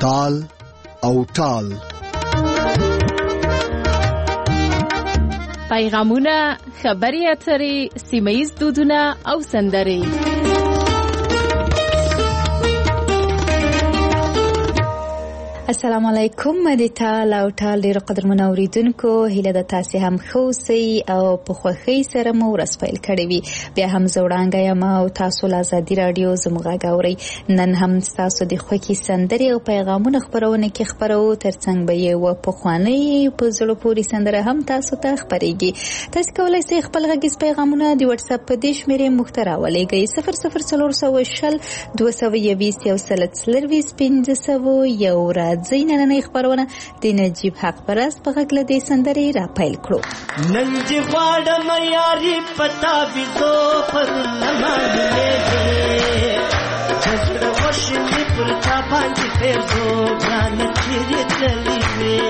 تال او ټال. پیغامونه، خبري اترې، سیمه‌ییز دودونه او سندرې. السلام علیکم. د ټال او ټال ډیرو قدرمنو اوریدونکو، هیله د تاسو هم خوسي او په خوښۍ سره مو ورځ پیل کړې وي. بیا هم زوړانګه یم او تاسو له ازادي رادیو زموږ غاوري. نن هم تاسو د خوښي سندرې او پیغامونه خبرونه کې خبرو، ترڅنګ به یو په خواني په زړه پورې سندره هم تاسو ته خبرېږي. تاسو کولای شئ خپل غږیز پیغامونه د واتس اپ په دې شمیرې محتوا ولېږئ 00420 220 1 زیننه خبرونه د نجیب حق پرست په غږ له دې سندرې را پیل کړو. نن دې غواړم یاري پتا بيزو پر نمانې دې چزړه وشلې پر تا باندې پېزو ګان چیرې تلې وې.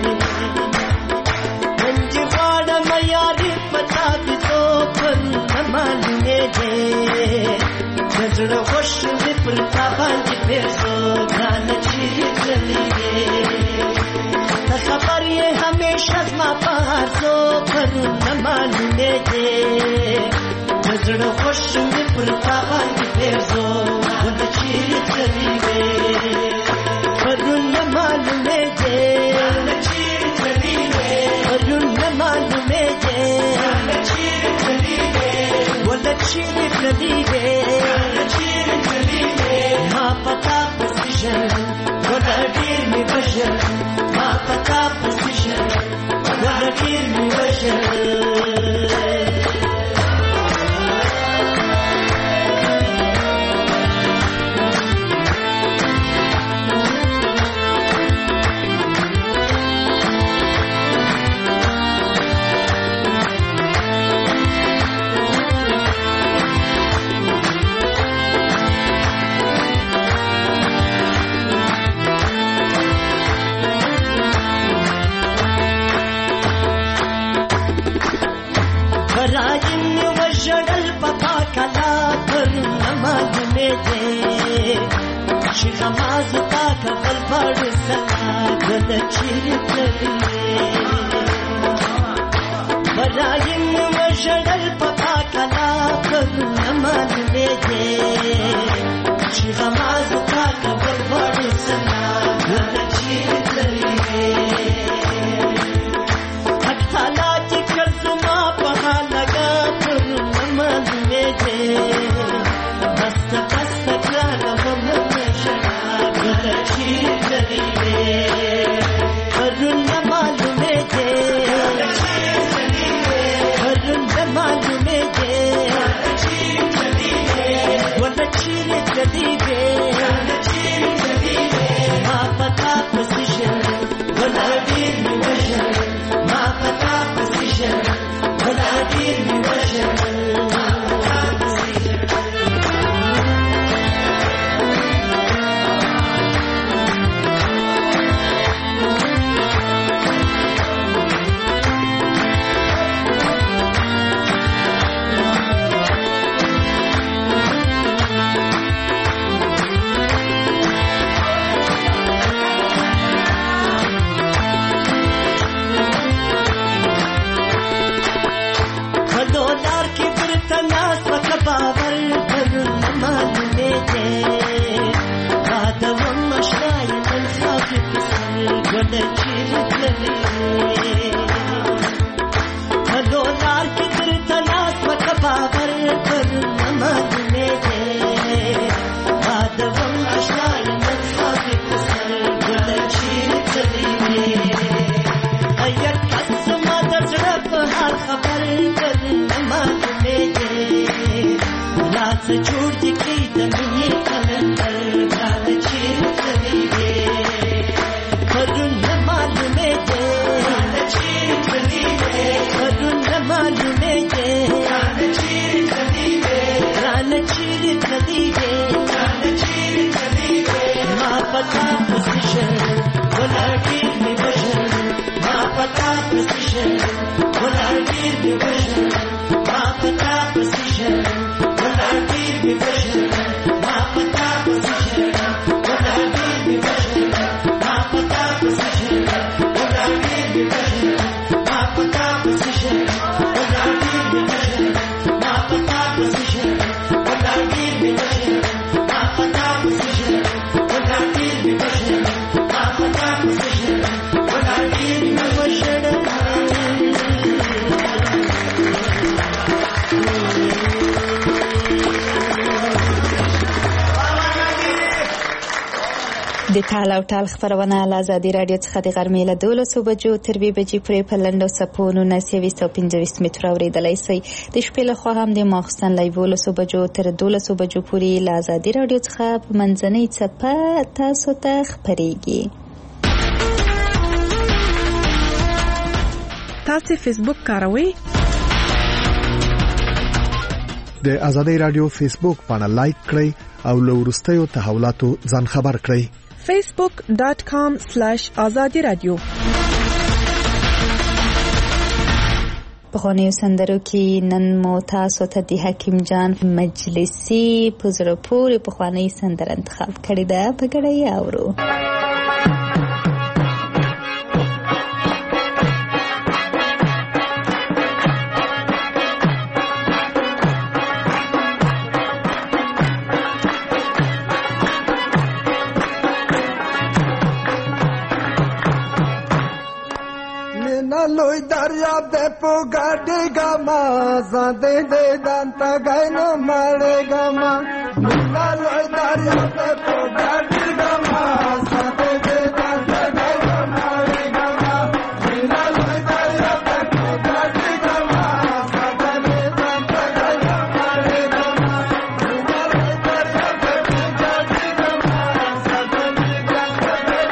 نن دې غواړم یاري پتا بيزو پر نمانې دې چزړه وشلې پر تا باندې پېزو ګان چیرې تلې وې. خبر یہ ہمیشہ ما پہار سو پر نہ معلومے دے نظر خوش میں پرتا باندھ پھر سو وہ چیر چلی وے پر نہ معلومے دے چیر چلی وے پر نہ معلومے دے چیر چلی وے وہ چیر چلی وے چیر چلی وے ما پتا پوزیشن وہ دیر میں بشر ما پتا پوزیشن وہ دیر میں بشر. شغماز پاک غل بڑ سکا گل چیر تلی برایم وشدل پاک لا پر نمان لے دے شغماز پاک غل بڑ سکا گل چیر تلی حالات کزما پہا لگا پر نمان لے دے بست بست کار ہم چیر چلی وے ارن معلومے دے ارن معلومے دے چیر چلی وے وہ چیر چلی وے ما پتا پوزیشن وہ دیر میں بشر ما پتا پوزیشن وہ دیر میں بشر. Bye. د ټال او ټال خبرونه له ازادي راډیو څخه د غرمې له 12 بجو تر 2 بجې پورې په لنډو څپو 1925 متره اورېدلی شئ. د شپې لخوا هم د ماخوستن له 11 بجو تر 12 بجو پورې له ازادي راډیو څخه په منځنۍ څپه تاسو ته خپرېږي. تاسو فیسبوک کاروئ؟ د ازادي راډیو فیسبوک باندې لایک کړئ او له وروستیو تحولاتو ځان خبر کړئ. facebook.com/azadi radio. په غونې سندرو کې نن مو تاسو ته د حکیم جان مجلسی په زړه پورې په خواني سندره انتخاب کړې ده. په ګډه یې اورو. لوی دریاب دې په ګاډي ګما زده دې دانتا غاینو مړې ګما مینا لوی دریاب دې په ګاډي ګما زده دې دانتا غاینو مړې ګما مینا لوی دریاب دې په ګاډي ګما زده دې دانتا غاینو مړې ګما مینا لوی دریاب دې په ګاډي ګما زده دې دانتا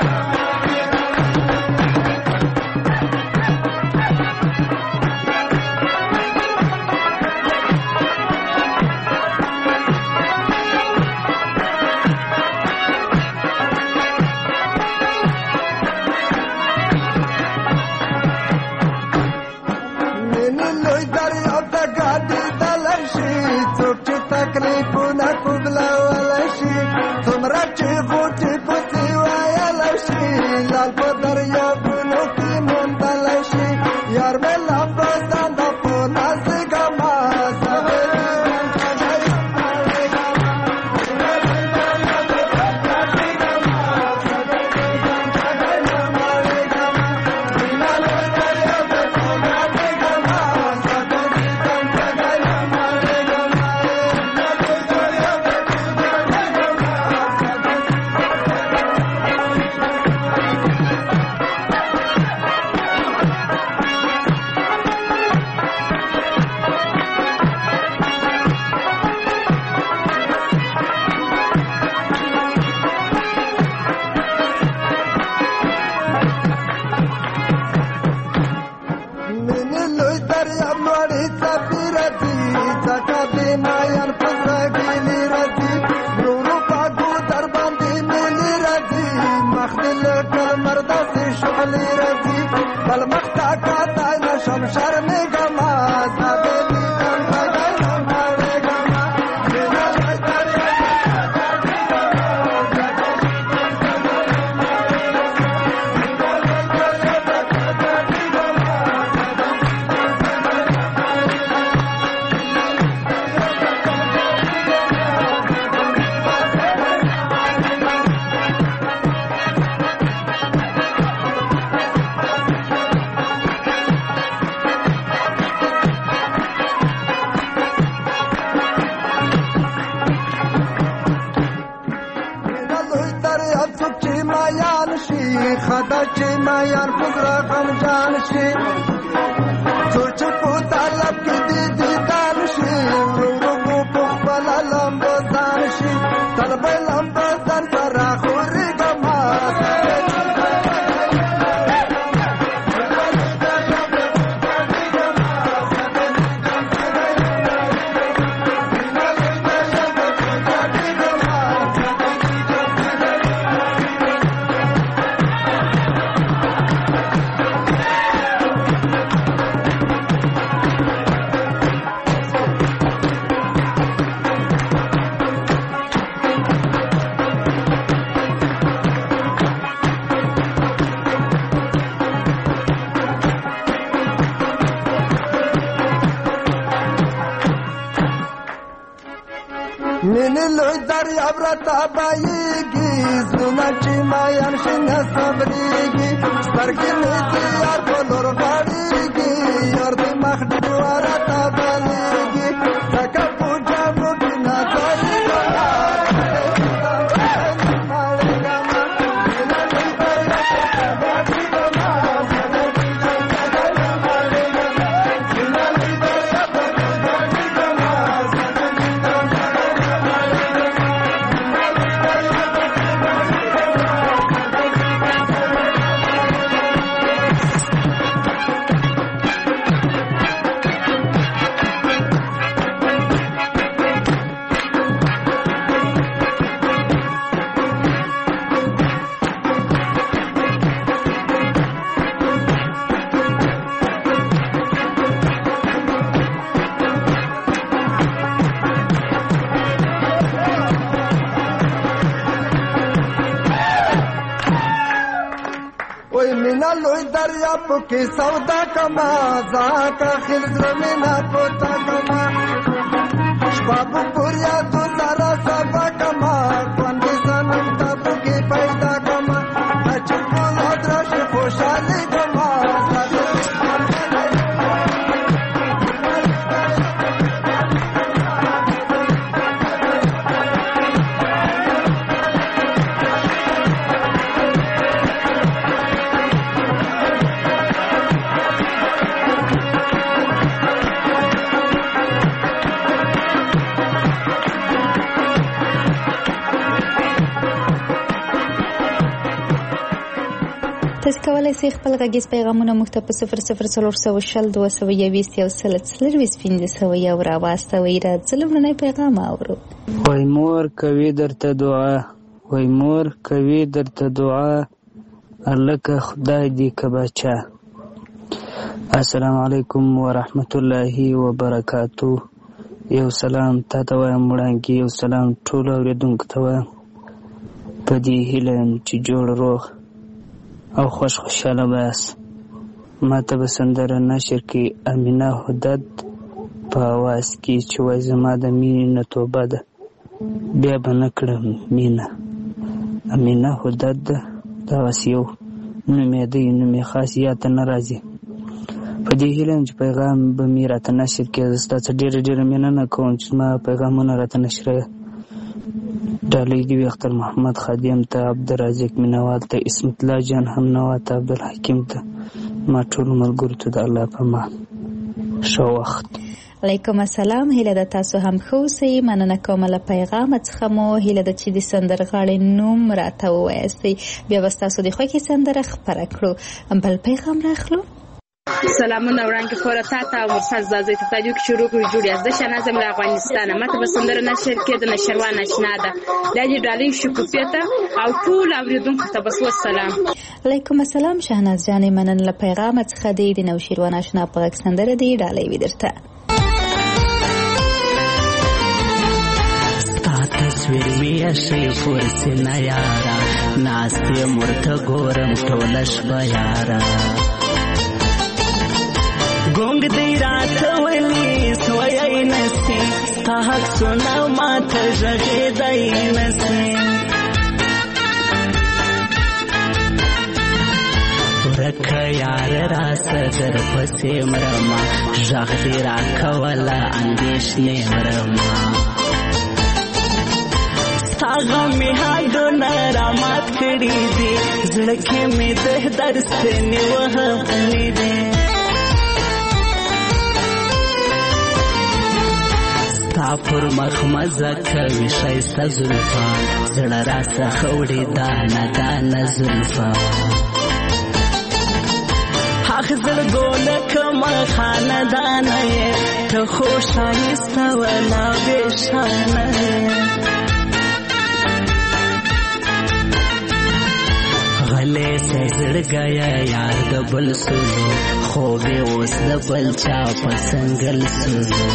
مینې لوی دریاب راته بایېږي زړونه چې مایان شي نه صبرېږي سترګې مې د یار په لور غاړېږي یار د مخ ډېوه راته بلېږي ځکه په جامو کې ناځایېږم مینا لوی دریاب کې سودا کما زاکا خلزر مینا پوتا کما شباب پوریا تو سارا سبا کما باندې سنم تاسو کې پیدا کما اچ په درش خوشاله کما تاسو کولای شئ خپل غږیز پیغامونه موږ ته په 004222015 راواستوئ. راځئ لومړنی پیغام اورو. وای مور کوي درته دعا، وای مور کوي درته دعا، الکه خدای دې کباچا. السلام علیکم ورحمت الله وبرکاتو. یو سلام تا ته وایم وړاندې، یو سلام ټولو اورېدونکو ته وایم. په دې هیله یم چې جوړ روغ او خوشحاله بایاست. ما ته به سندره نشر کې امینه هدد په اواز کې چې وای زما د مینې نه توبه ده بیا به نه کړم مینه. امینه هدد ده، دغسې یو نوم یې دی، نوم یې خاص یاد ته نه راځي. په دې هیله یم چې پیغام به مې راته نشر کړي. زه ستا څخه ډېره مننه کوم چې زما پیغامونه راته نشروې. ډالۍ دې وي اختر محمد خادم ته، عبدالرازق مینوال ته، اسمت الله جان همنوا ته، عبدالحکیم ته، ما ټولو ملګرو ته د الله په امان. ښه وخت. علیکم السلام. هیله ده تاسو هم ښه اوسئ. مننه کوم له پیغام څخه مو. هیله ده چې د سندرغاړې نوم راته ووایاستئ، بیا به ستاسو د خوښې سندره خپره کړو. بل پیغام راخلو. سلامونه وړاندې خورا تا ته او مرسل زازی ته تاجو کې شروع کړو جوړ یاست. شنازه مل افغانستان ماته به سندره نشر کېده نشروان آشنا ده لږه ډالۍ شکوفیه ته او ټول اوریدونکو ته بس والسلام. علیکم السلام شهناز جانې، مننه له پیغام څخه دی. د نوشیروان آشنا په غږ سندره دی، ډالۍ وي درته. ستا تصویر مې شي فرسنه یارا، ناستې مرته ګورم ټوله شپه یارا. ګونګ دی راته ولي سوی نسي، ستا حق سونه ماته غږېدی نسي. ورکه یار راسه در پسې مرما، غږ دې راکوله اندېښنې مرما. ستا غم مې هډونه رامات کړي دي، زړه کې مې د درس نیولې دي. ستا پر مخ مزه کوي ښایسته زلفا، زړه راڅخه وړي دانه دانه زلفا. حق زړګونه کومه خاندانه یې، ته خو ښایسته ولا بېشانه یې. غلې سه زړګیه یار د بل سولو، خوب یې اوس د بل چا په سنګل سولو.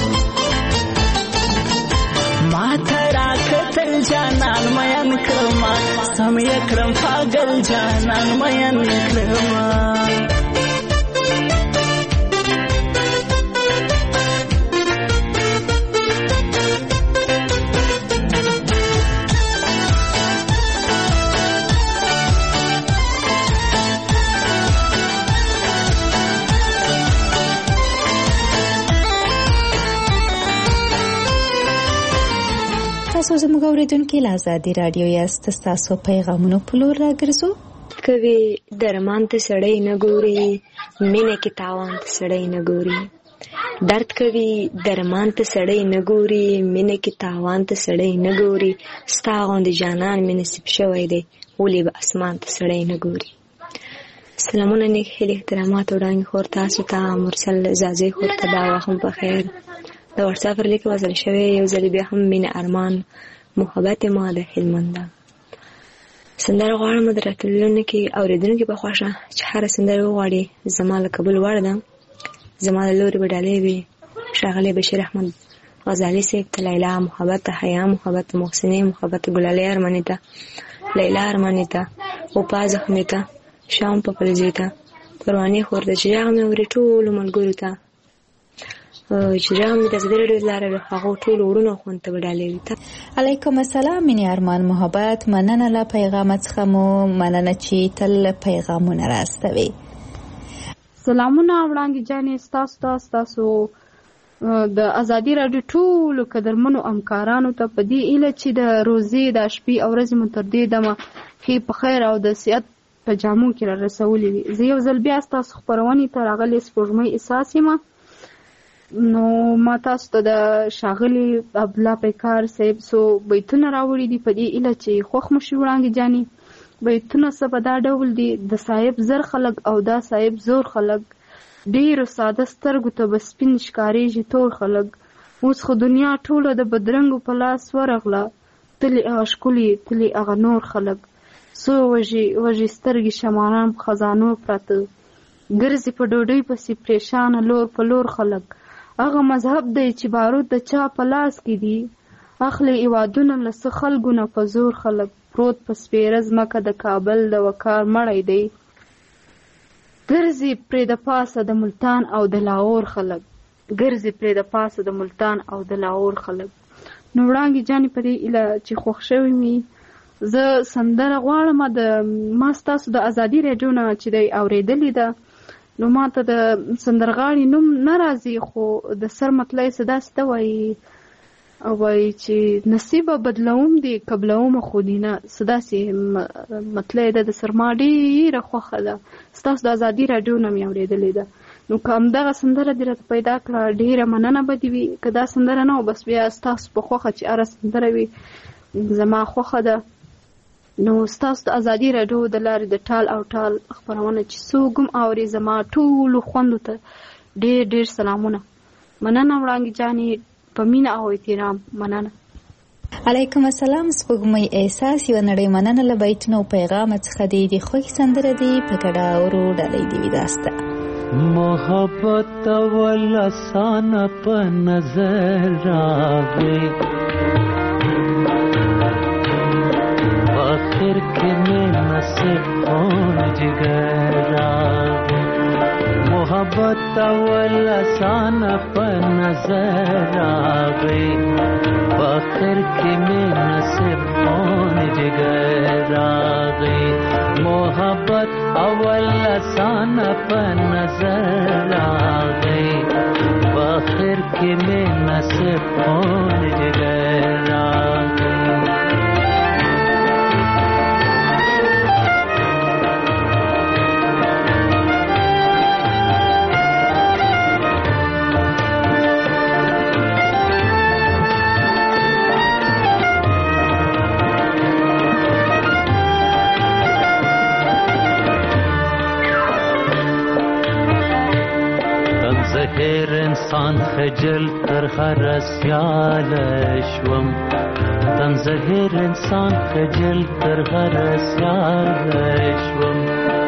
ما ته راکتل جانان مین کړما، سم یې کړم پاگل جانان مین کړما. تاسو زموږ اوریدونکي له ازادي راډیو یاست. ستاسو پیغامونو په لور راګرځو. کوي درمان ته سړی نه ګوري، مینه کې تاوان ته سړی نه ګوري. درد کوي درمان ته سړی نه ګوري، مینه کې تاوان ته سړی نه ګوري. ستا غوندې جانان مې نصیب شوی دی، ولې به اسمان ته سړی نه ګوري. سلامونه نیک هیلې احترامات وړاندې خور تاسو ته، مرسل زازی خور ته دا وخت په خیر. د واتساپ پر لیک وصل شوی یو ځل بیا هم مینه ارمان محبت ما د هلمند. سندره غواړم د راتلونکي اوریدونکو په خوښه چې هر سندره وغواړي زما له قبول وړ ده. زما له لوري به ډالۍ وي ښاغلی بشیر احمد غزالي صاحب ته، لیلا محبت ته، حیا محبت ته، محسنې محبت ته، ګلالۍ ارماني ته، لیلا ارماني ته، وپا زخمي ته، شام په پرځیدا پروانه خور د چې هغه مې ورې ټول ملګرو ته چې هغه د ازادي راډیو لاره هغه ټول ورونو خون ته وډالې. علیکم السلام مینه ارمان محبت، مننه له پیغام څخه مو مننه چې تل پیغامونه راستوي. سلامونه وړاندې جانې تاسو د ازادي راډیو ټول قدرمنو همکارانو ته په دې اله چې د روزي د شپې او ورځې مو تر دې دمه کې په خیر او د صحت په جامو کې را رسولې وي. زه یو ځل بیا تاسو خبرونې ته راغلی سپوږمۍ احساس یم. نو ما تاسو ته د ښاغلي عبدالله پیکار صاحب څو بیتونه راوړي دي په دې اله چې خوښ مو شي وړاندې جانې. بیتونه څه په دا ډول دي: د صاحب زر خلک او دا صاحب زور خلک، ډیرو ساده سترګو ته به سپین ښکارېږي تور خلک، اوس خو دنیا ټوله د بدرنګو په لاس ورغله، تلې هغه ښکلي تلې هغه نور خلک، څو وږي سترګې شماران په خزانو پراته، ګرځي په ډوډۍ پسې پریشانه لور په لور خلک، هغه مذهب دی چې بارود د چا په لاس کې دي، اخلي ایوادونه له څه خلکو نه په زور خلک، پروت په سپېره ځمکه د کابل د وقار مړی دی، ګرځي پرې د پاسه د ملتان او د لاهور خلک، ګرځي پرې د پاسه د ملتان او د لاهور خلک. نو وړاندې جانې په دې ایله چې خوښ شوي مې زه سندره غواړم. ما ستاسو د ازادي راډیو نه چې دی اورېدلې ده، نو ما ته د سندرغاړي نوم نه راځي، خو د سر مطلع یې څه داسې ته وایي چې نصیبه بدلوم دې قبلوم خو دې نه، څه داسې مطلع یې ده د سر. ما ډېره خوښه ده، ستاسو د ازادي راډیو نه مې اورېدلې ده. نو که همدغه سندره دې راته پیدا کړه ډېره مننه به دې وي. که دا سندره نه و بس بیا ستاسو په خوښه چې هره سندره وي زما خوښه ده. نو ستاسو د ازادي راډیو د لارې د ټال او ټال خپرونه چې څوک هم اوري زما ټولو خوندو ته ډېر ډېر سلامونه. مننه وړاندې جانې، په مینه او احترام مننه. علیکم السلام سپوږمۍ احساس، یوه نړۍ مننه له بیتونو او پیغام څخه دی. د خوښ سندره دی په ګډه اورو ډالۍ دی وي داسته. محبت اول آسان په نظر راغی، آخر کې مې نصیب کون جگر راغی. محبت اول آسان په نظر راغی، آخر کې مې نصیب کون جگر راغی. محبت اول آسان په نظر راغی، آخر کې مې نصیب کون جگر راغی. زهر انسان خجل تر هر سیال شوم، تن زهر انسان خجل تر هر سیال شوم،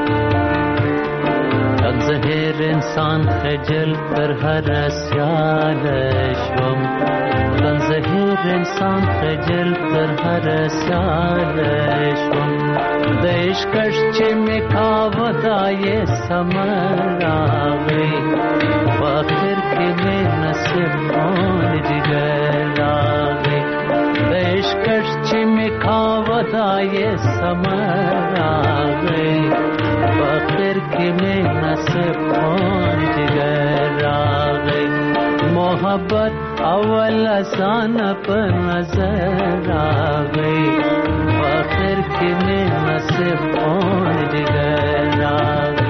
تن زهر انسان خجل تر هر سیال شوم، تن زهر انسان خجل تر هر سیال شوم. د عشقش چې مې کاوه دا یې ثمر راغی، آخر کې مې نصیب کون جگر راغی. د عشقش چې مې کاوه دا یې ثمر راغی، آخر کې مې نصیب کون جگر راغی. محبت اول آسان په نظر راغی، آخر کې مې نصیب کون جگر راغی.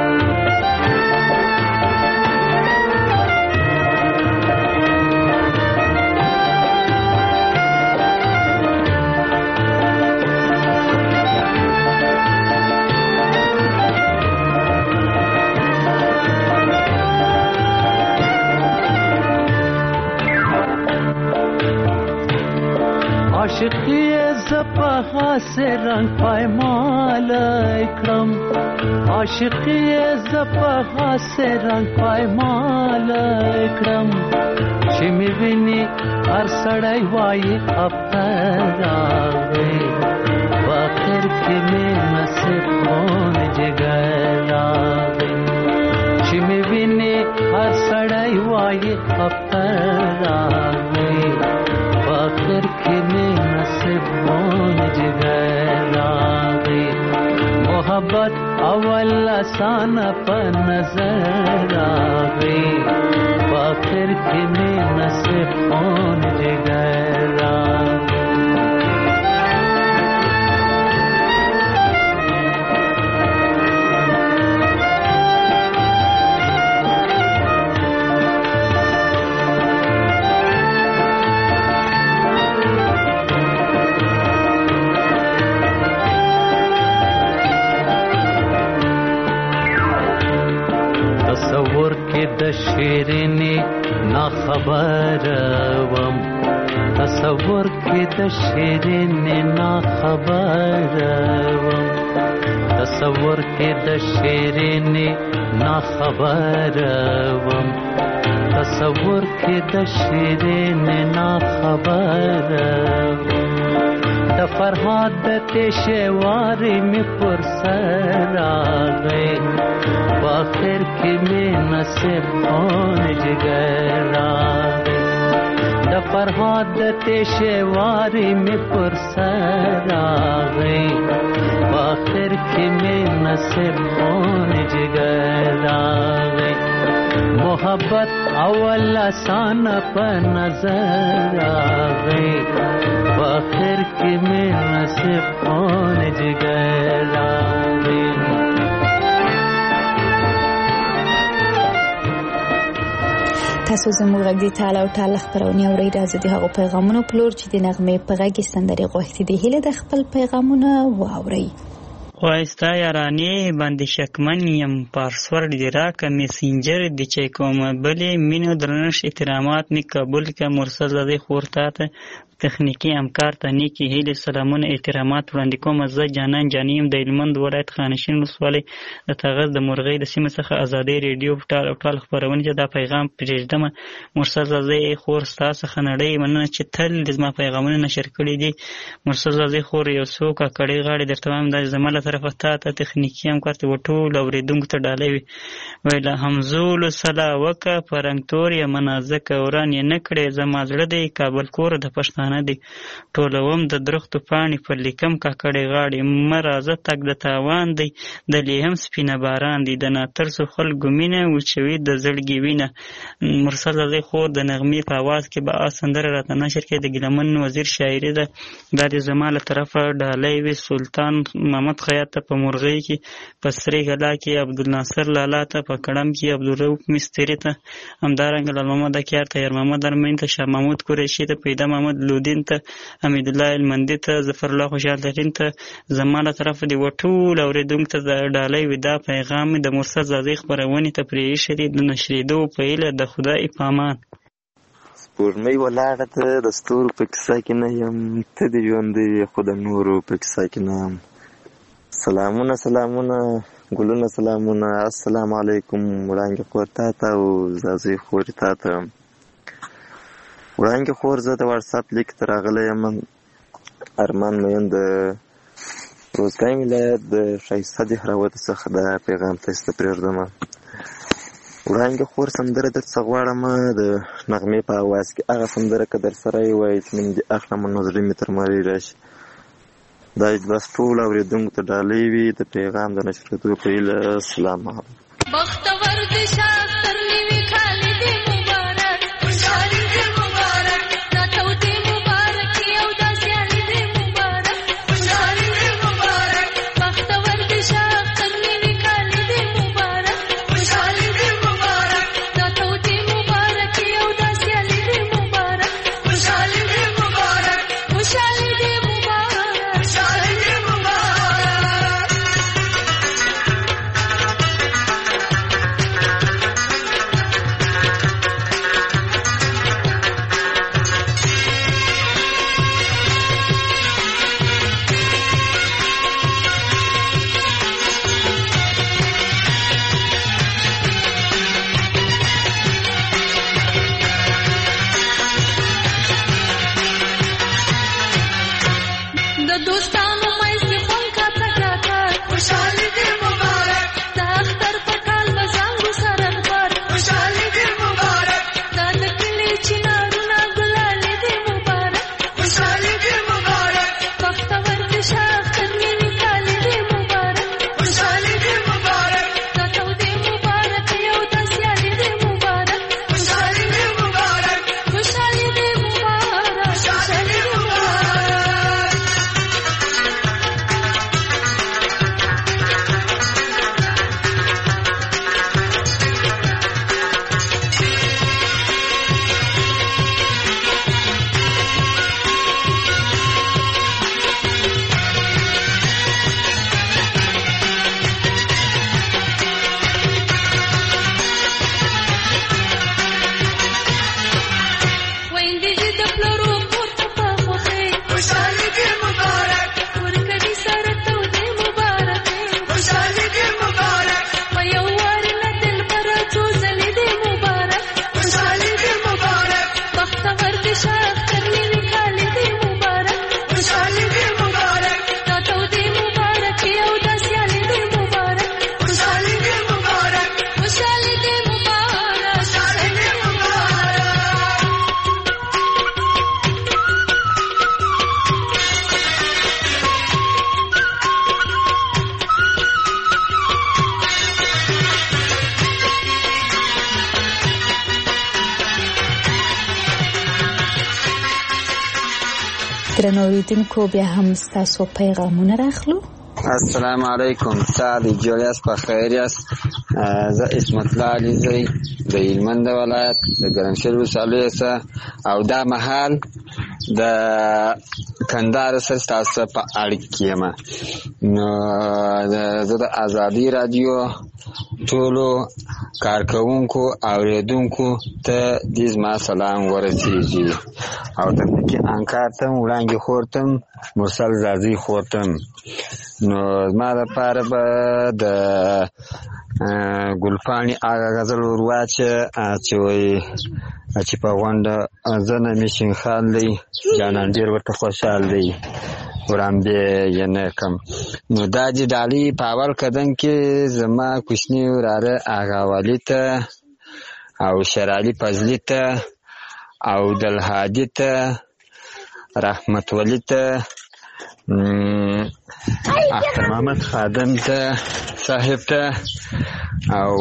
عاشقی زپا سے رنگ پایمال کړم، عاشقی زپا سے رنگ پایمال کړم، چې مې ویني هر سړی وایي افتر راغی، آخر کې مې نصیب کون جګر اول اسانه په نظر راغی په آخر کې مې نصیب خون جګر راغی تصور کې د شیرینې نا خبر وم تصور کې د شیرینې نا خبر وم تصور کې د شیرینې نا خبر وم تصور کې د شیرینې نا خبر د فرهاد د تشوارې مې پر سر راغی آخر کې مې نصیب خون جګر راغی د فرهاد د تشوارې مې پر سر راغی آخر کې مې نصیب خون جګر راغی محبت اول اسانه په نظر راغی آخر کې مې نصیب خون جګر راغی تاسو زموږ غږ دی تعالی او تعالی خبرونه اورئ. راځي د هغو پیغامونو په لور چې د نغمې په غږ سندرې غوښتي دي. هیله د خپل پیغامونه واورئ. وایستا یارانې باندې شکمن یم پاسورډ دی راکه میسنجر دی چې کوم بلې مینو درنښت احترامات می قبول کا مرسل زده خورتا ته تخنیکی همکار ته نیکی هیله سلامونه احترامات وړاندې کوم. زه جانان جانیم د هلمند ولایت خانشین ولسوالۍ د تغز د مرغۍ د سیمې څخه ازادي ریډیو ټال خپرونه چې دا پیغام پرېږدم. مرسل زده خور ستا څخه نړۍ مننه چې تل د زما پیغامونه نشر کړي دي. مرسل زده خور یو څو کاکړۍ غاړې درته وایم دا زما له طرفه تا ته تخنیکی همکار ته ټول اورېدونکو ته ډالۍ وي. ویله همزولو سلا وکه په رنګ تور یې منازکه وران یې نه کړې زما زړه دی کابل کور د پښتانه دی ټولوم د درختو پاڼې پر لیکم کاکړې غاړې مه راځه تګ د تاوان دی د لیهم سپینه باران دی د ناترسو خلکو مینه وچوي د زړګي وینه. مرسل زده خور د نغمې په اواز کې به سندره راته نشر کړي د ګیلمن وزیر شاعري ده دا د زما له طرفه ډالۍ وي. سلطان محمد خیاط ته په مرغۍ کې په سرې غلا کې عبدالناصر لالا ته په کړم کې عبدالرؤف مستری ته همدارنګه لال محمد اکیار ته یار محمد ارمین ته شاه محمود قریشي ته پیدا محمد لودین ته حمید الله المندي ته ظفر الله خوشحال ترین ته زما له طرفه دی وټول اورېدونکو ته ډالۍ وي. دا پیغام د مرسل زده خپرونې ته پرېښی دی د نشرېدو په هیله د خدای په امان. سپوږمۍ ولاړه ته د ستورو په کیسه کې نه یم ته دې ژوندی خو د نورو په کیسه کې نه یم. سلامونه سلامونه ګلونه سلامونه السلام علیکم وړانګې خور تا ته او زازۍ خورې تا ته. وړانګې خور زه د واټساپ لیک ته راغلی یم ارمان مین د روزګان ولایت د ښایسته دهراوت څخه دا پیغام تاسو ته پرېږدم. وړانګې خور سندره درڅه غواړم د نغمې په اواز کې هغه سندره که در سره یې وایي چې نوم دې اخلم نو زړه مې تر مړی راشي. دا بس ټول اورېدونکو ته ډالۍ وي د پیغام د نشرېدو په هیله. السلام علیکم. بختور دې شاکر نیوي خالي دې مبارک خوشحالي دې مبارک ناتو دې مبارک یو داسې علي دې مبارک خوشحالي دې مبارک بختور دې شاکر نیوي خالي دې مبارک خوشحالي دې مبارک ناتو دې مبارک یو داسې علي دې مبارک خوشحالي دې مبارک خوشحالي دې خوشحالي دې درنو اوریدونکو بیا هم ستاسو پیغامونه راخلو. السلام علیکم، سعد جوړیاس په خیر یاست؟ زه اسمت الله علیزی د هلمند ولایت د ګرمسیر ولسوالۍ څخه او دا مهال د کندهار سره ستاسو په اړیکه کې یم. نو زه د ازادي رادیو ټولو کارکوونکو اوریدونکو ته دې زما سلام ورسیږي او د پکې انکار ته وړاندې خورتم مرسل زازي خورتم. نو زما لپاره به د ګلپاڼې هغه غزل ورواچه چې وایي چې په غونډه زنه مې شینخال دی جانان ډېر ورته خوشحال دی وړاندې یې نه کړم. نو دا چې ډالۍ په اول قدم کې زما کوچني وراره هغه والي ته او شرالي فضلي ته او دلهادي ته رحمت ولی ته اختر محمد خادم ته صاحب ته او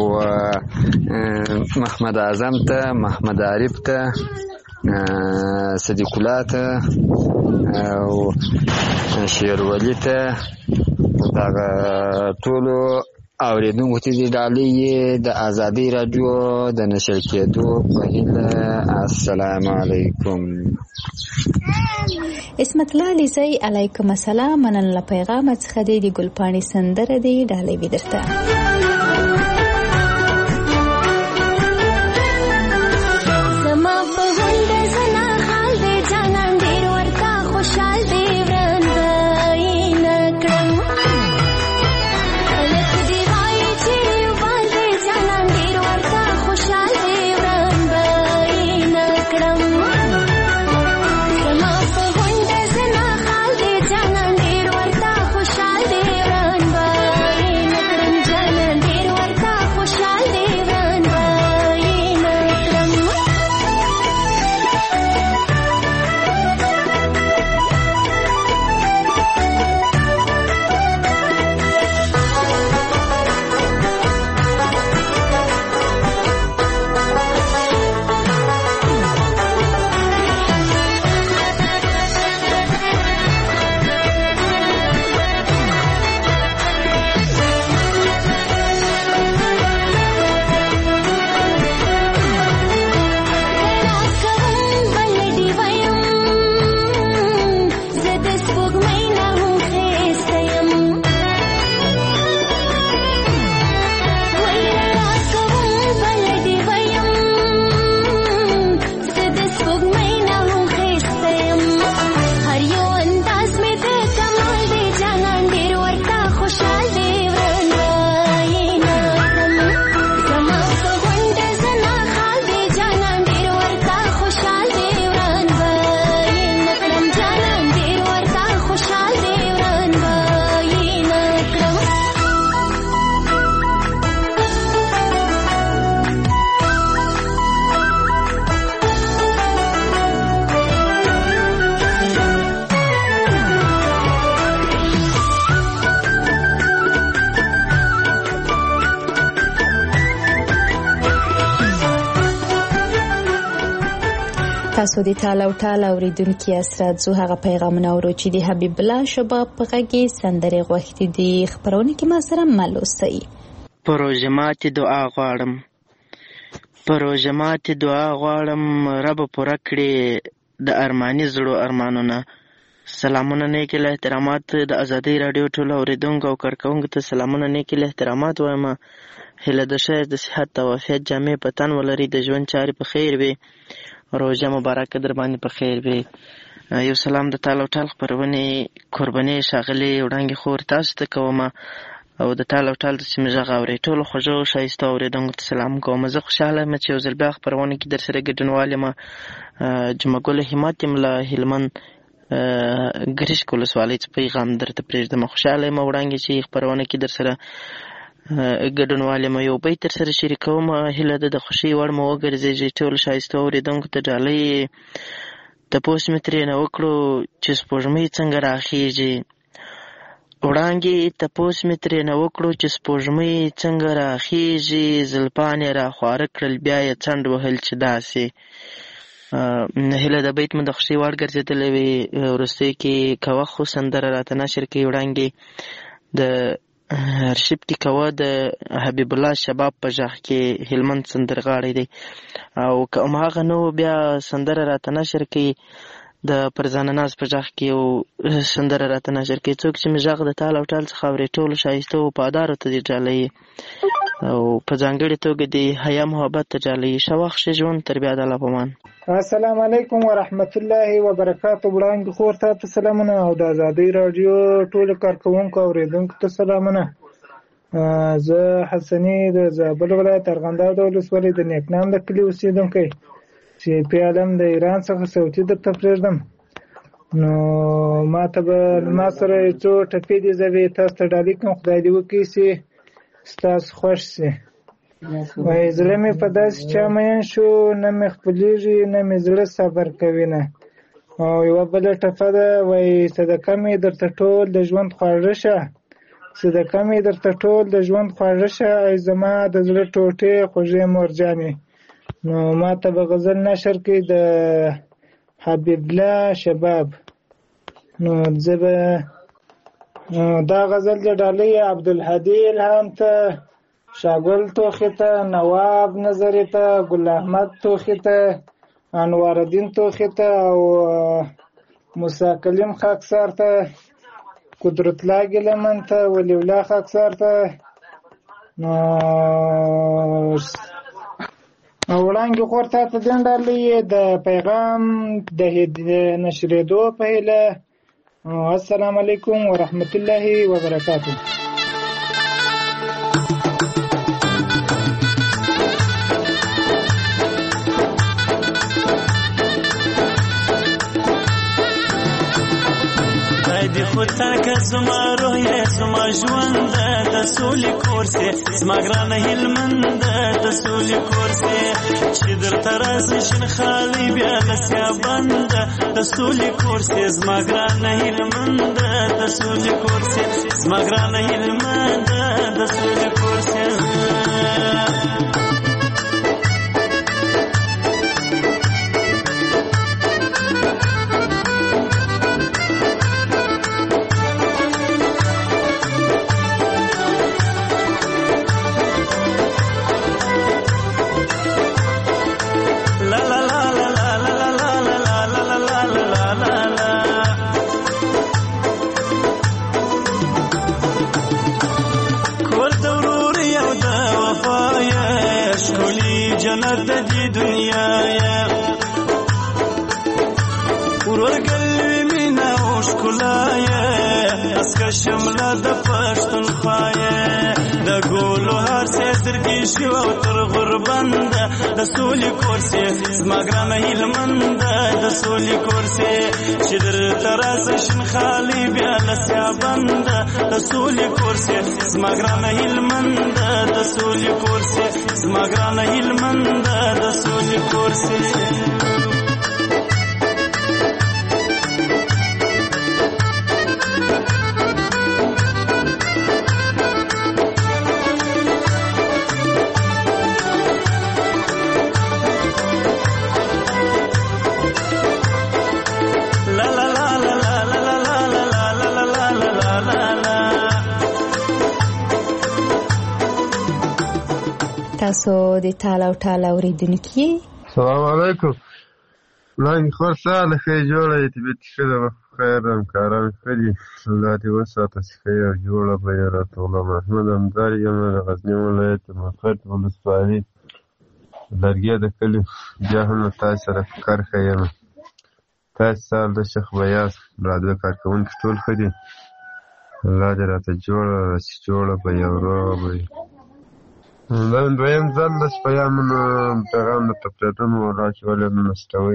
محمد اعظم ته محمد عارف ته صدیق الله ته او شیرولی ته دغه ټولو اوریدونکو ته دې ډالۍ د ازادي رادیو د نشر کېدو په هیله. السلام علیکم. اسمت الله علیزی علیکم السلام. مننه پیغام څخه د ګلپاڼې سندره دی ډالۍ وی درته. تاسو د ټال او ټال اوریدونکو اسرات زو هغه پیغامونه اورو چې د حبیب الله شباب په غږی سندره غوښتي دي خبرونه کې ما سره ملوسي. پروژمات دعا غواړم، پروژمات دعا غواړم، رب پوره کړي د ارماني زړو ارمانونه. سلامونه نیک له احترامات د ازادي رادیو ټولو اوریدونکو او کارکونکو ته سلامونه نیک له احترامات وایم. هله د شهر د صحت او عافیت جامع پتن ولري، د ژوند چارې په خیر وي، روزه مبارکه در باندې په خیر وي. یو سلام د تال او ټال خبرونه قرباني شاغلي وړاندې خور تاسو ته کوم او د تال او ټال د سیمه ژغه اوري ټولو خوږو شایسته اوریدونکو ته سلام کوم. زه خوشاله یم چې یو ځل بیا خبرونه کې در سره ګډونوال یم. جمعه ګل همت یم له هلمند ګریش کول سوالې پیغام درته پرېږدم. خوشاله یم وړاندې چې خبرونه کې در سره ګډونوال یم. یو بیت تر سره شریکوم، هیله ده د خوښۍ وړ مو وګرځېږي. ټولو ښایسته اورېدونکو ته ډالۍ تپوس مې ترې نه وکړو چې سپوږمۍ څنګه راخیږي. وړانګې تپوس مې ترې نه وکړو چې سپوږمۍ څنګه راخیږي. زلفان یې راخواره کړل بیا یې څنډ وهل چې داسې هیله د بیت مو د خوښۍ وړ ګرځېدلی وي. وروستیو کې کوه خو سندره راته نشر کوي وړاندې د ارشیب ټیکوه د حبیب الله شباب په غږ کې هلمند سندرغاړی دی، او که هماغه نه و بیا سندره راته نشر کوي د فرزانه ناز په غږ کې یو سندره راته نشر کوي. څوک چې مې غږ د تال او ټال څخه اوري ټولو ښایسته وفادارو ته دې ډالۍ او په ځانګړې توګه د حیا محبت ته ډالۍ. ښه وخت ښه ژوند تر بیا د الله په امان. السلام علیکم ورحمت الله وبرکاتو. وړاندې خور ته سلامونه او د ازادۍ راډیو ټولو کارکوونکو او اوریدونکو ته سلامونه. زه حسني د زابل ولایت ارغنداو د ولسوالۍ د نیکنام د کلي اوسېدونکی چې پی علم د ایران څخه صوتي درته پرېږدم. نو ما ته به ما سره یو څو ټپې دي، زه به تاسو ته ډالۍ کړم. خدای دې وکړي چې ستاسو خوښ شي. وایي زړه مې په داسې چا مین شو، نه مې خپلېږي نه مې زړه صبر کوي نه. او یوه بله ټپه ده، وایي صدقه مې درته ټول د ژوند خواږه شه، صدقه مې درته ټول د ژوند خواږه شه، ای زما د زړه ټوټې خوږې مورجانې. نو ما ته به غزل نشر کړي د حبیب الله شباب. نو زه به دا غزل د ډالۍ عبدالهادي الهام ته، شاګل توخي ته، نواب نظري ته، ګل احمد توخي ته، انوار الدین توخي ته او موسی کلیم خاکسار ته، قدرت الله ګیلمن ته، ولی الله خاکسار ته. نو وړاندې خور ته دین ډالۍ د پیغام د نشرېدو په هیله. السلام علیکم ورحمت الله وبرکاتو. دی خود تاکه زما روح یې زما ژوند د سولې کور سي، زما ګرانه هلمند د سولې کور سي، چې درته راسي شین خالي بیا لسیا بند د سولې کور سي، زما ګرانه هلمند د سولې کور سي، زما ګرانه هلمند د سولې کور سي. جنت دی دنیا یا ورګلوي مینا او ښکلا یا اسکه شمله د پښتونخوا یا د ګولو هر سترګې شو او تر غربند د سولې کورسي، زما ګرانه هلمند د سولې کورسي، چې درته راسه شین خالي بیا لسیا بند د سولې کورسي، زما ګرانه هلمند د سولې کورسي، زما ګرانه هلمند د سولې کورسي. تاسو د تال او ټال اوریدونکي. السلام علیکم. وړاندې خور ساله ښه جوړه یې طبیعت ښه ده، خیر همکاران ښه دي، الله دې وساته چې ښه یې جوړه به یې راته. غلام محمد همدار یم د غزني ولایت مقر ولسوالي لرګي د کلي. بیا هم تاسو سره کرښه یم. تاسو سال د شیخ بیاض راډیو کارکوونکي ټول ښه دي، الله دې راته جوړه راسي، جوړه به یې ورو به یې. دا دویم ځل د شپیامونو پیغام درته پرېږدم راچولې نستوي.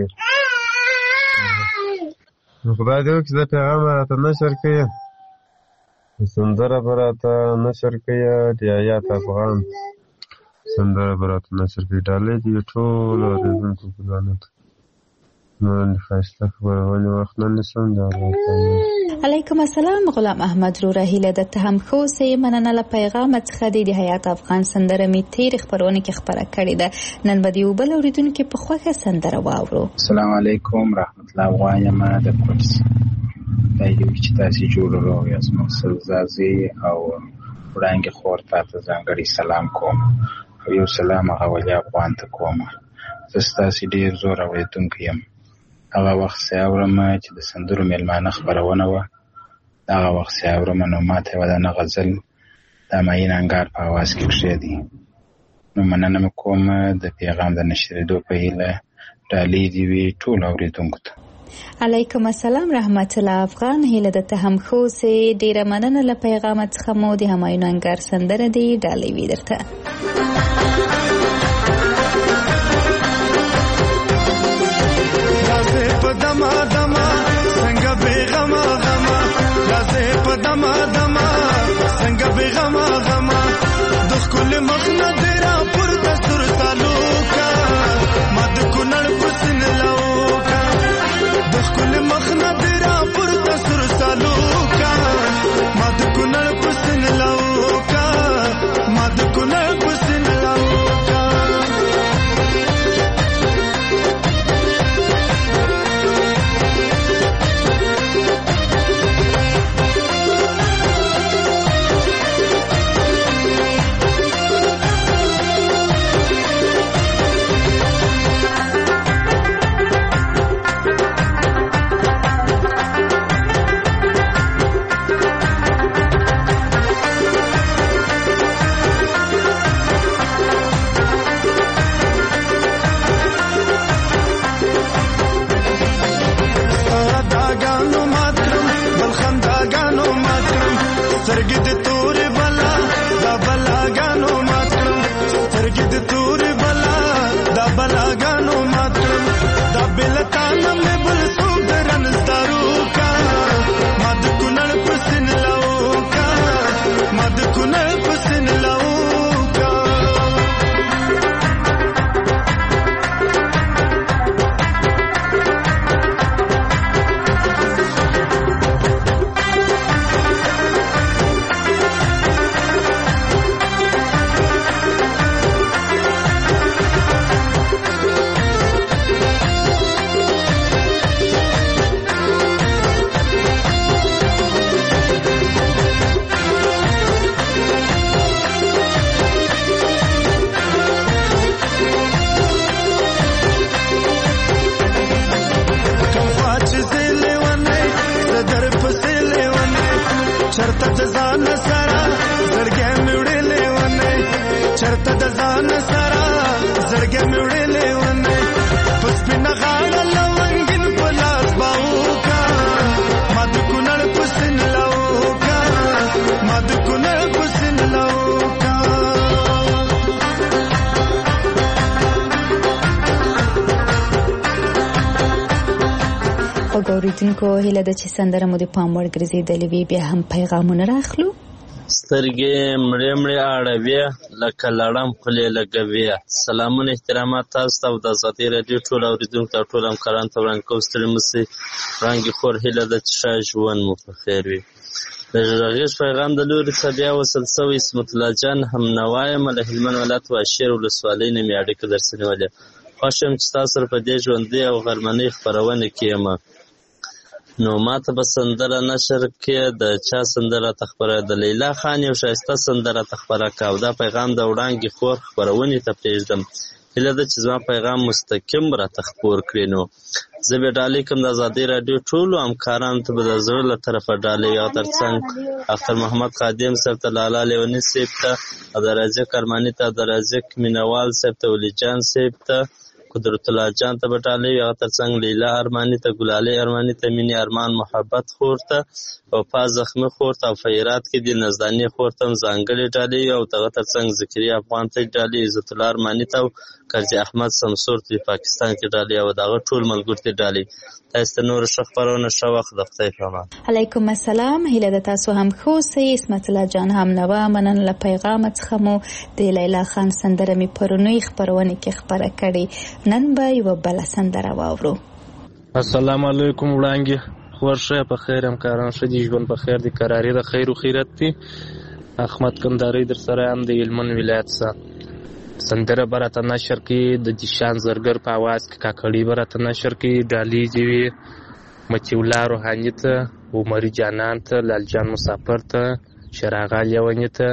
خدای دې وکړي دا پیغام به راته نشر کړي، سندره به راته نشر کړي، د حیات افغان سندره به راته نشر کړي. ډالۍ دې ټولو اورېدونکو ګلانو ته. نو ښایسته خبره ولې وخت نه نیسم. علیکم السلام غلام احمد رو هیله د ته هم خو سي مننه له پیغام څخه د حیات افغان سندره می تیر خبرونه کې خبره کړې ده نن به دی وبل اوریدونکو په خوخه سندره واورو. السلام علیکم رحمت الله وایم د کوټس دا یو چې تاسو جوړو یا مسل زازي او وړاندې خور تاسو ځانګړي سلام کوم او یو سلام غوړی افغان ته کوم. زستاسي ډیر زور اوریدونکو یم. هغه وخت ساورم چې د سندرو میلمانه خبرونه و هغه وخت ساورم نو ماته ودانه غزل د ماین انګار په आवाज کې کړی نو مننه کوم د پیغام د نشریدو په هیله ډالۍ دی وی ټول اوریدونکو ته. علیکم السلام رحمت الله افغان هیله د ته هم خو سي ډیر مننه له پیغام څخه مو د هماین انګار سندره دی ډالۍ وی درته. دما دما څنګه بیغما غما لازه په دما دما څنګه بیغما غما د خپل مخنه درا پر دستور تعلقا مد کونړ پسن لوکا د خپل مخنه درا پر دستور تعلقا مد کونړ پسن لوکا مد کونړ پسن لوکا. سترګې د تورې بلا دا بلاګانو مات کړم سترګې د تورې بلا دا بلاګانو مات کړم دا بلتانه مې بل څوک درن ستارو کا ما د کونړ پسن لاو کا ما د کونړ پسن لاو کا. چرته د ځان سره زړګې مې وړلې ونه چرته د ځان سره زړګې مې وړلې ونه پس بنا غاړه لونګین په لاس باوکا ما د کونړ پسن لاوکا ما د کونړ پسن لاوکا. اوریدونکو هیله د چې سندره مو د پام وړ ګرځېدلې وي بیا هم پیغامونه راخلو. سترګې مړې مړې اړوي لکه لړم خولې لګوي. سلامونه احترامات تاسو ته او د ازادي راډیو ټول اوریدونکو ته ټول همکارانو ته وړاندې کوم. ستړي مه شئ. وړاندې خور هیله ده چې ښه ژوند مو په خیر وي. د غږیز پیغام د لوري څخه بیا وصل شوی اسمت الله جان هم نوایم له هلمند ولایت واشیر ولسوالۍ نه مې اړیکه درسره نیولې. خوښ یم چې تاسو سره په دې ژوندۍ او غرمنۍ خپرونه کې یم. نو ماته به سندره نشر کې د چا سندره تخبره د لیلا خان یو شایسته سندره تخبره کا او دا پیغام د وړاندې خور خبرونې ته پرېږدم. هیله ده چې زما پیغام مستقیم راته خپور کړي. نو زه به ډالۍ کوم د ازادي راډیو ټولو همکارانو ته به د زړه له طرفه ډالۍ او ترڅنګ اختر محمد خادم صاحب ته لالا لیوني صاحب ته عبدالرزاق ارماني ته عبدالرزاق مینوال صاحب ته ولی جان صاحب ته قدرت الله جان ته به ډالۍ او ترڅنګ لیلا ارماني ته ګلالۍ ارماني ته مینې ارمان محبت خور ته او پاس زخمي خور ته او فیرات کې د نزداني خور ته ځانګړې ډالۍ او دغه ترڅنګ ذکریا افغان ته ډالۍ عزت الله ارماني ته کرزي احمد سمسور ته پاکستان کې ډالۍ او دغه ټول ملګرو ته ډالۍ. تاسو ته نور ښه خبرونه ښه وخت د خدای په امان. علیکم السلام هیله ده تاسو هم خو سي اسمت الله جان هم نوا منن له پیغام څخه مو د لیلا خان سندره می پرونی خبرونه کې خبره کړي. نن به یو بل سندره واورو. السلام علیکم وړاندې خور ښه په خیر همکاران ښه دي ژوند په خیر دي کراري د خیر و خیرت دي احمد کندهاري در سره یم د هلمند ولایت څخه سندره به راته نشر کړي د جیشان زرګر په اواز کې کاکړي به راته نشر کړي ډالۍ دې وي متیولا روحاني ته عمري جانان ته لالجان مسافر ته شراغا لیوني ته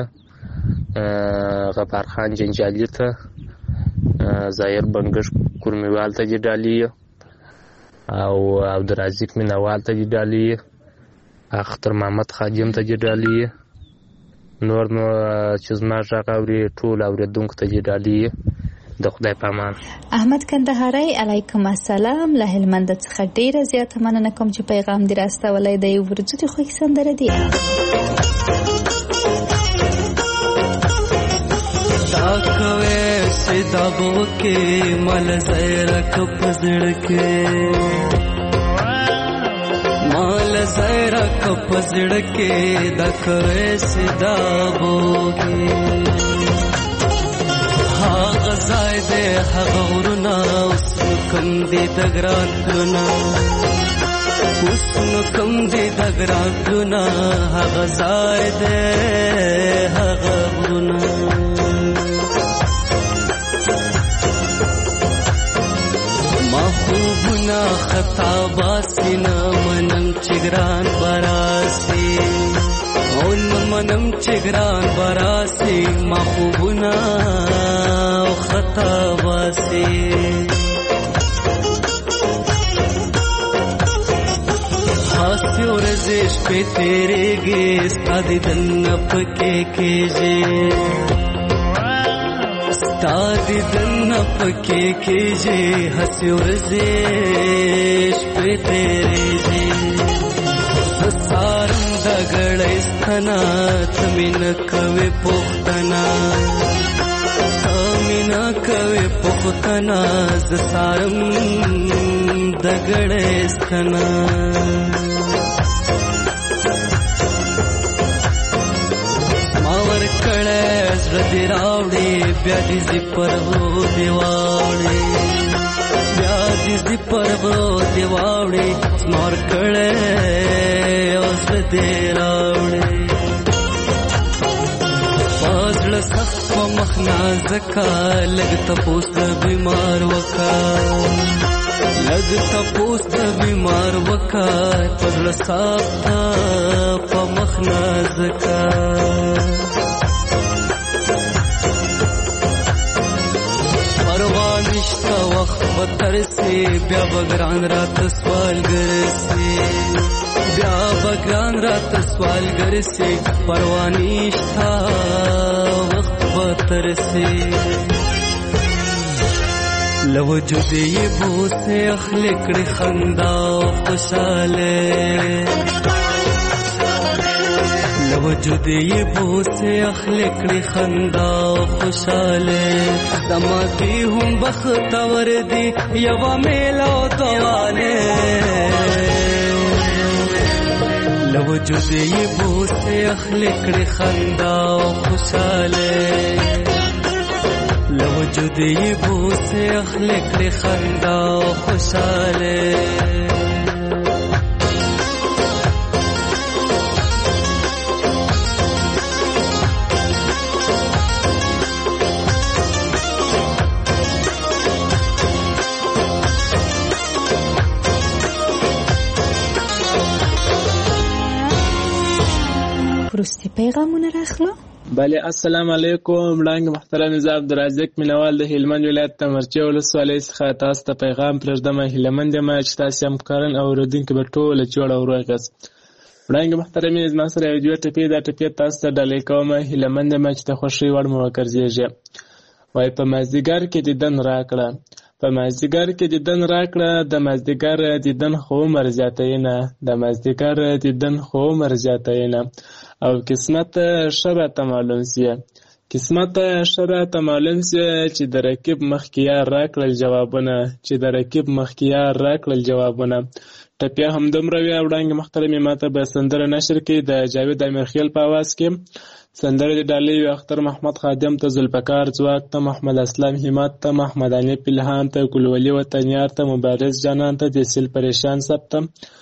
غفار خان جنجالي ته ظاهر بنګش کورمیوال ته دې ډالۍ او عبدالرزاق مینوال ته دې ډالۍ اختر محمد خادم ته دې ډالۍ نور نو چې زما غږ اوري ټول اورېدونکو ته دې ډالۍ د خدای په امان. احمد کندهاري علیکم السلام له هلمند څخه ډیره زیاته مننه کوم چې پیغام دې راستولی دی ورځو خو سندره دی دا کوي سیدا بو کې مل زیرک پزړ کې مال زیرک پزړ کې دا کوي سیدا بو کې هغه ځای دې هغه ورنا اوس کوم دې دګران کړنا اوس کوم دې دګران کړنا هغه ځای دې هغه ورنا محبوبنا خطا باسینا منم چگران براسی اون منم چگران براسی محبوبنا خطا باسی ہاستی اور زیش پہ تیرے گے استادی دن پکے کیجے استادی دن پکے کیجے ہنسی اور زیش پہ تیرے جے سارم دگڑ استنا تمین کوي پختنا تمین کوي پختنا سارم دگڑ استنا ماور کړه زړه راوړې بیا دې پرو دیواړې بیا دې پرو دیواړې مار کړه اوس دې راوړې پازړ سخت مخنا زکا لګ تپوس بیمار وکا لګ تپوس بیمار وکا پازړ سخت مخنا زکا پروانشتا وقت بتر سے بیا بگران رات سوال گر سے بیا بگران رات سوال گر سے پروانشتا وقت بتر سے لوجود یہ بو سے اخلق خندا خوشالے لوجود یہ بو سے اخلق خندا خوشالے دماغی ہوں بختور دی یوا میلو دوانے لوجود یہ بو سے اخلق خندا خوشالے لوجود یہ بو سے اخلق خندا خوشالے وروستي پیغامونه راخلو. بله السلام علیکم وړاندې محترم زه عبدالرزاق مینوال د هلمند ولایت تمرچی ولسوالۍ څخه تاسو ته پیغام پرېږدم هیلهمند یم چې تاسو همکاران او اورېدونکي به ټوله جوړ او روغ یاست. وړاندې محترمې زما سره یو دوه ټپې دا ټپې تاسو ته ډالۍ کوم هیلهمند یم چې د خوښۍ وړ مو وګرځېږي. وایي په مازدیګر کې دیدن راکړه په مازدیګر کې دیدن راکړه د مازدیګر دیدن خو عمر زیاتوي نه د مازدیګر دیدن خو عمر زیاتوي نه او قسمت ښه راته معلوم سي قسمت ښه راته معلوم سي چې د رقیب مخکې یار راکړل جوابونه چې د رقیب مخکې یار راکړل جوابونه. ټپیا همدومره وي وړاندې محترمې ماته به سندره نشر کړي د جاوید امیرخیل په اواز کې سندره د ډالۍ وي اختر محمد خادم ته ذوالفقار ځواک ته محمد اسلام همت ته محمد انیف الهام ته ګلولي وطنیار ته مبارز جانان ته د سیل پریشان سب ته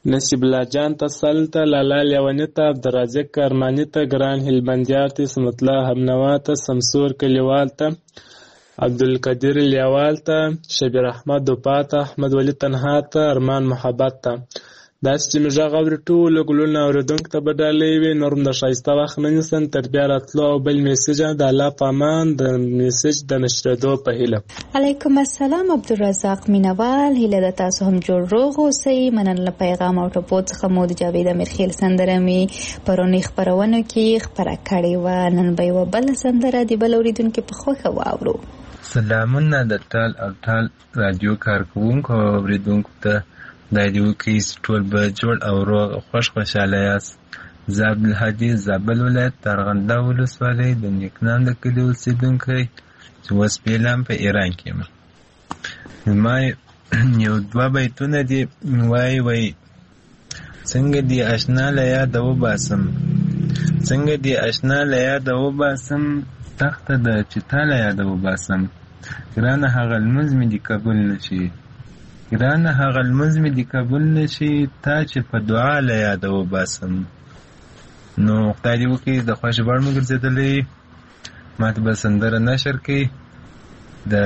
نصیب الله جان ته سل ته لالا لیوني ته عبدالرازق ارماني ته ګران هلمندیار ته اسمت الله همنوا ته سمسور کلیوال ته عبدالقدیر لیوال ته شبیر احمد دوپا ته احمد ولی تنها ته ارمان محبت ته داسې چې مې غږ اوري ټولو ګلونه اورېدونکو ته به ډالۍ وي. نور هم د ښایسته وخت نه نیسم تر بیا راتلو او بل میسج د الله په امان د میسج د نشرېدو په هیله. علیکم السلام عبدالرزاق مینوال، هیله ده تاسو هم جوړ روغ اوسئ. مننه پیغام او ټپو څخه مو د جاوید امیرخیل سندره مې پرونی خپرونو کې خپره کړې وه. نن به یوه بله سندره د بل اورېدونکي په خوښه واورو. سلامونه د ټال او ټال رادیو کارکوونکو او اورېدونکو ته خدای دې وکړي چې ټول به جوړ او روغ خوشحاله یاست. زه عبدالهادي زابل ولایت د ارغنداو ولسوالۍ د نیکنام د کلي اوسېدونکی چې اوس فعلاً په ایران کې یم. ما یو دوه بیتونه دي وایي څنګه دې اشنا له یاده وباسم، څنګه دې اشنا له یاده وباسم، تخته ده چې تا له یاده وباسم، ګرانه هغه لمونځ مې دې قبول نشي، ګرانه هغه لمونځ مې دې قبول نشي، تا چې په دعا له یاده وباسم. نو خدای دې وکړي د خوښې وړ مې ګرځېدلی، ما ته به سندره نشر کړي د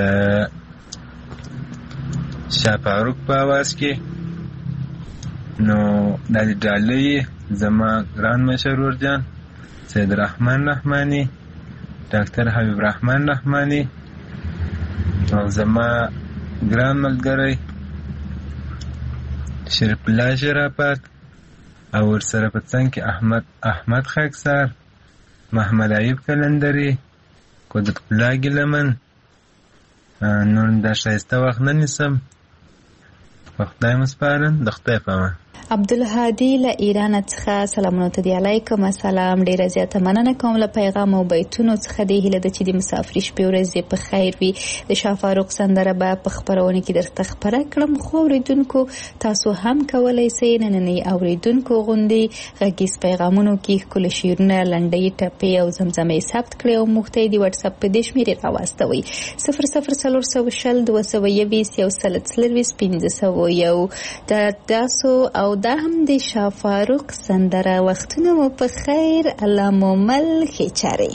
شاه فاروق په اواز کې. نو دا دې ډالۍ زما ګران مشر ورجان سید رحمان رحماني، ډاکټر حبیب رحمان رحماني او زما ګران ملګری شریف الله شرافت او ورسره په څنګ کې احمد خاکسار، محمد عیب کلندري، قدرت الله ګیلمن. نور دا ښایسته وخت نه نیسم، په خدای مو سپارم، د خدای په امان. عبدالهادي له ایران څخه سلامونه ته دی. علیکم السلام، ډیره زیاته مننه کوم له پیغام او بیتونو څخه. دی هیله ده چې د مسافري شپې ورځې په خیر وي. د شاه فاروق سندره به په خپرونه کې درته خپره کړم، خو اوریدونکو تاسو هم کولی شئ نننی اوریدونکو غوندې غږیز پیغامونو کې ښکلي شعرونه، لنډۍ، ټپې او زمزمې ثبت کړئ او موږ ته یې د وټساپ په دې شمېرې راواستوئ 00420211501. تاسو او دا هم د شاه فاروق سندره. وختونه مو په خیر، الله مو مل ښې چارې.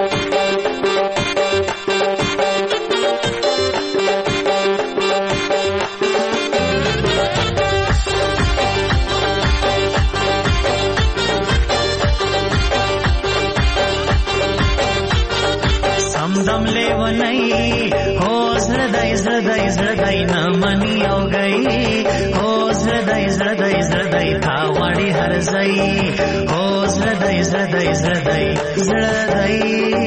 سمدم لیونی هو زړدای زړدای زړدای نه منی او گئی، هو زړدای زړدای زړدای تا وړي هر ځای، هو زړدای زړدای زړدای زړدای.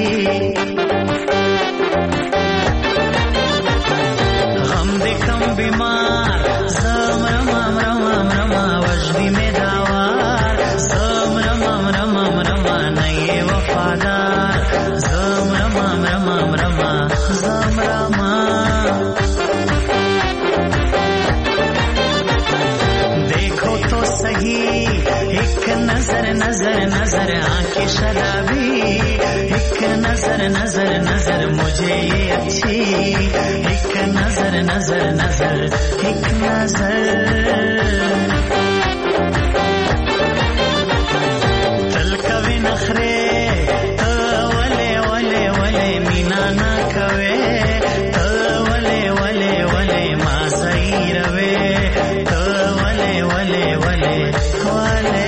غم دې کم بیمار زم رمام رمام رما وجدی می داوار، زم رمام رمام رما نه وفادار، زم رمام رمام رما زم رما. देखो तो सही एक नजर नजर नजर आंखें शराबी, एक नजर नजर नजर मुझे ये अच्छी, एक नजर नजर नजर एक नजर. तल कवि नखरे तो वले वले वले मीना ना कवे, तो वले वले वले माँ सही रवे, तो वले वले वले वले.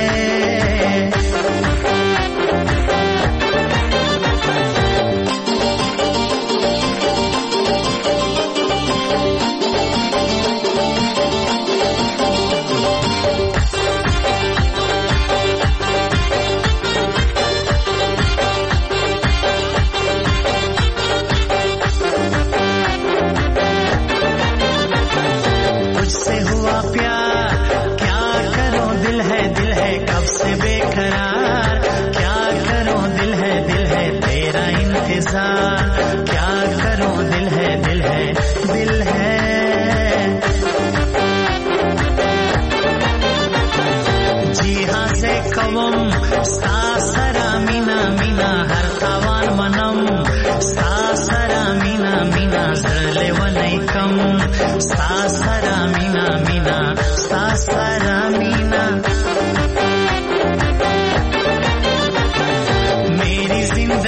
तुझसे हुआ प्यार क्या करो दिल है कब से बेकरार, क्या करो दिल है तेरा इंतजार, क्या करो दिल है दिल है. जी हाँ से कवम सासरा मीना मीना हर तावान मनम, सासरा मीना मीना जरले वनई कम, सासरा मीना मीना सासरा मीना.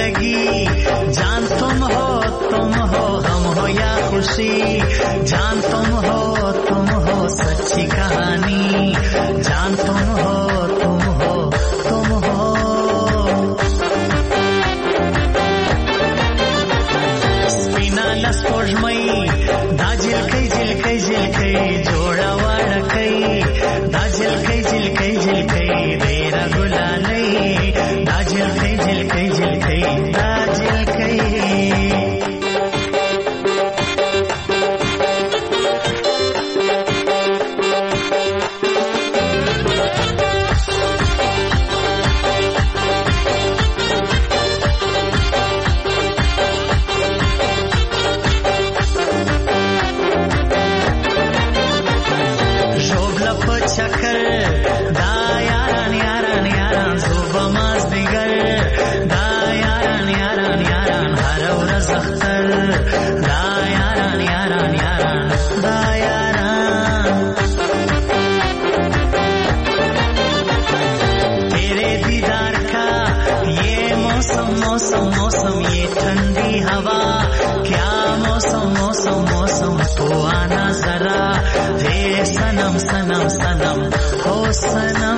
जिंदगी जान तुम हो गम हो या खुशी जान तुम हो सच्ची कहानी जान तुम हो स्पोर्टमई दा झिल्कै जोड़ा वाड़कै दा झिल्कै देरा गुलालै दा झिल्कै दा झिल्कै चक्कर दा यारान zoba mazdigar da yaran har ورځ اختر da yaran da yaran तेरे दीदार का ये मौसम ये ठंडी हवा क्या मौसम तो आना जरा रे सनम हो सनम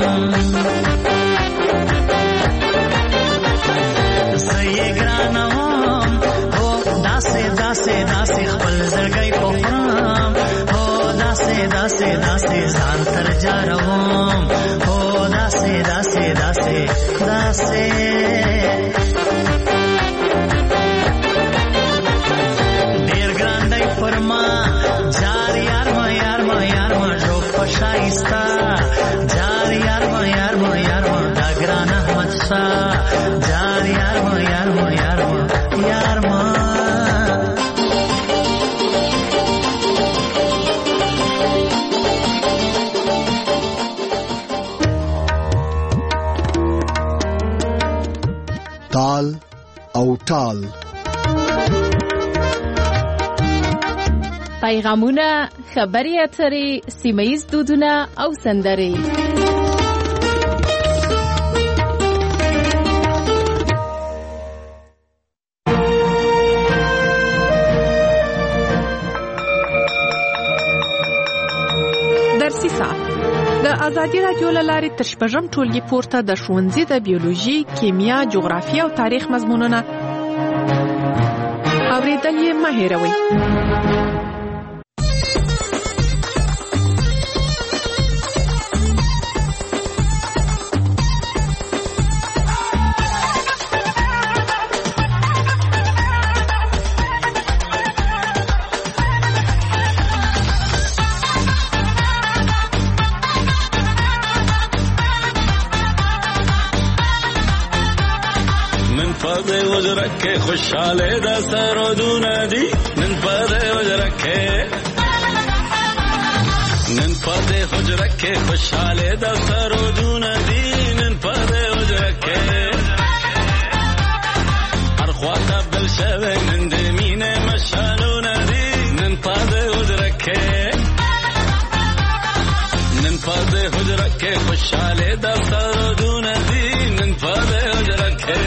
زه ګرانوم هو داسې خپل زړګی پخوام هو داسې ځان تر جاروم هو داسې ډېر ګران دی پر ما جار یار ما جو پشایستا جار یار ما دا ګران احمد شاه جار یار ما تال او ټال پیغامونه خبري اترې سیمه‌ییز دودونه او سندرې درسي ساعت د ازادي راډیو له لارې تر شپږم ټولګي پورته د ښوونځي د بیولوژي، کیمیا، جغرافیه او تاریخ مضمونونه اورېدل یې مه هېروئ. وجرکه خوشحاله د سرودونه دي نن پدې وجرکه خوشحاله د سرودونه دي نن پدې وجرکه هر خواته بل شوه نن د مینه مشالونه دي نن پدې وجرکه خوشحاله د سرودونه دي نن پدې وجرکه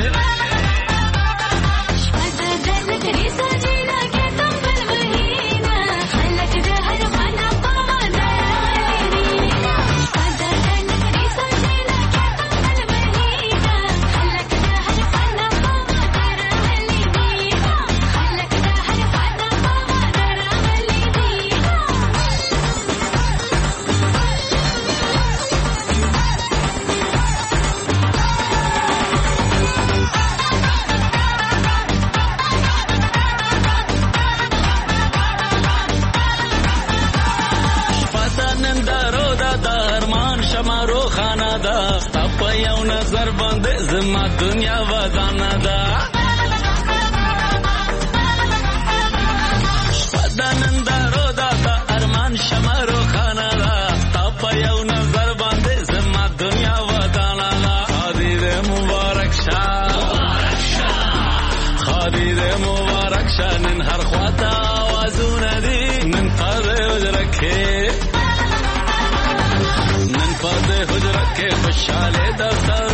زما دنیا ودانه ده شپدانن دارو دا ارمان شمه روخانه ده تا په یو نظر باندې زما دنیا ودانه ده خادي دې مبارک شه نن هر خواته آوازونه دي نن پدې حجره کې خوشحاله ده